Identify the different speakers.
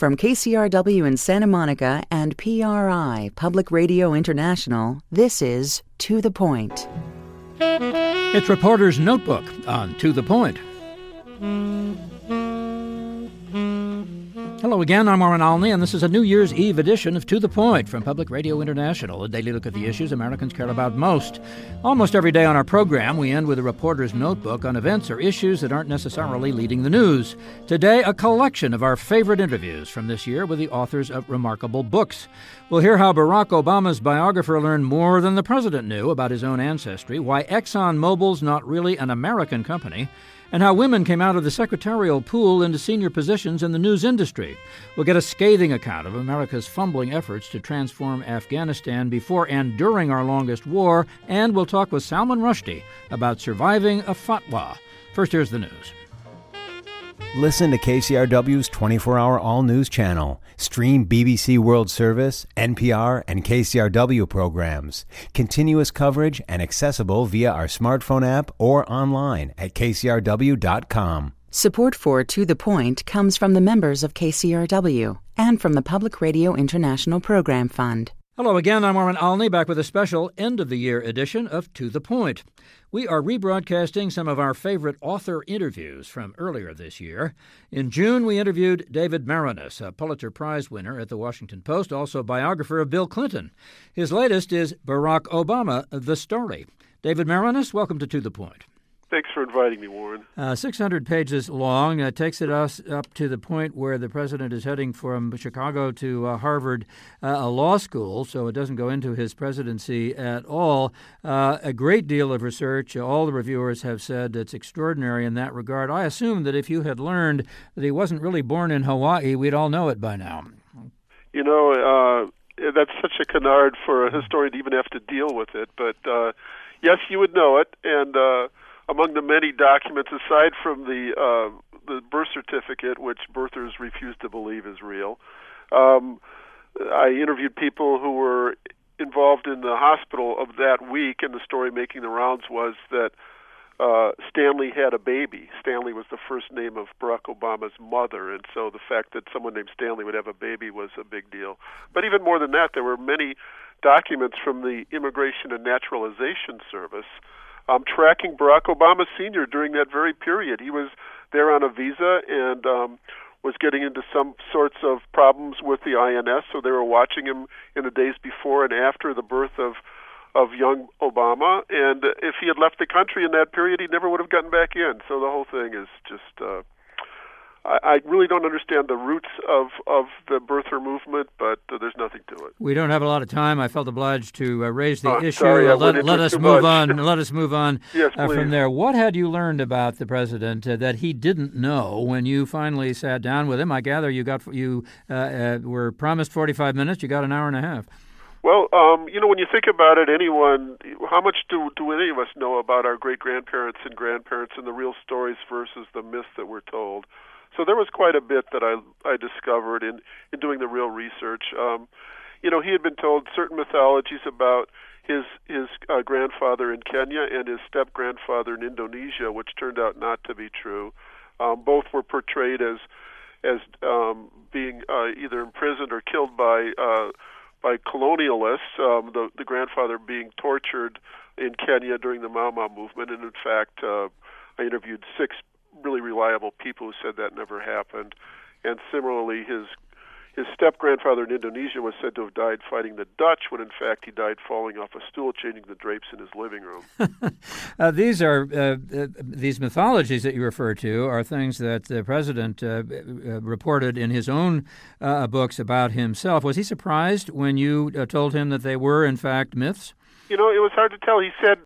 Speaker 1: From KCRW in Santa Monica and PRI, Public Radio International, this is To the Point.
Speaker 2: It's Reporter's Notebook on To the Point. Hello again, I'm Warren Alney, and this is a New Year's Eve edition of To the Point from Public Radio International, a daily look at the issues Americans care about most. Almost every day on our program, we end with a reporter's notebook on events or issues that aren't necessarily leading the news. Today, a collection of our favorite interviews from this year with the authors of remarkable books. We'll hear how Barack Obama's biographer learned more than the president knew about his own ancestry, why ExxonMobil's not really an American company, and how women came out of the secretarial pool into senior positions in the news industry. We'll get a scathing account of America's fumbling efforts to transform Afghanistan before and during our longest war, and we'll talk with Salman Rushdie about surviving a fatwa. First, here's the news.
Speaker 3: Listen to KCRW's 24-hour all-news channel. Stream BBC World Service, NPR, and KCRW programs. Continuous coverage and accessible via our smartphone app or online at kcrw.com.
Speaker 1: Support for To the Point comes from the members of KCRW and from the Public Radio International Program Fund.
Speaker 2: Hello again, I'm Warren Alney, back with a special end-of-the-year edition of To the Point. We are rebroadcasting some of our favorite author interviews from earlier this year. In June, we interviewed David Maraniss, a Pulitzer Prize winner at the Washington Post, also biographer of Bill Clinton. His latest is Barack Obama, The Story. David Maraniss, welcome to the Point.
Speaker 4: Thanks for inviting me, Warren.
Speaker 2: 600 pages long. Takes us up to the point where the president is heading from Chicago to Harvard Law School, so it doesn't go into his presidency at all. A great deal of research. All the reviewers have said it's extraordinary in that regard. I assume that if you had learned that he wasn't really born in Hawaii, we'd all know it by now.
Speaker 4: You know, that's such a canard for a historian to even have to deal with it. But, yes, you would know it, and among the many documents, aside from the birth certificate, which birthers refuse to believe is real, I interviewed people who were involved in the hospital of that week, and the story making the rounds was that Stanley had a baby. Stanley was the first name of Barack Obama's mother, and so the fact that someone named Stanley would have a baby was a big deal. But even more than that, there were many documents from the Immigration and Naturalization Service tracking Barack Obama Sr. during that very period. He was there on a visa and was getting into some sorts of problems with the INS, so they were watching him in the days before and after the birth of young Obama. And if he had left the country in that period, he never would have gotten back in. So the whole thing is just... I really don't understand the roots of the birther movement, but there's nothing to it.
Speaker 2: We don't have a lot of time. I felt obliged to raise the issue.
Speaker 4: Sorry,
Speaker 2: let us move on. Let us move on
Speaker 4: yes,
Speaker 2: from there. What had you learned about the president that he didn't know when you finally sat down with him? I gather you were promised 45 minutes. You got an hour and a half.
Speaker 4: Well, when you think about it, how much do any of us know about our great-grandparents and grandparents and the real stories versus the myths that we're told? So there was quite a bit that I discovered in doing the real research. He had been told certain mythologies about his grandfather in Kenya and his step-grandfather in Indonesia, which turned out not to be true. Both were portrayed as being either imprisoned or killed by colonialists, the grandfather being tortured in Kenya during the Mau Mau movement. And in fact, I interviewed 6 really reliable people who said that never happened. And similarly, his step-grandfather in Indonesia was said to have died fighting the Dutch, when in fact he died falling off a stool changing the drapes in his living room.
Speaker 2: These mythologies that you refer to are things that the president reported in his own books about himself. Was he surprised when you told him that they were, in fact, myths?
Speaker 4: It was hard to tell. He said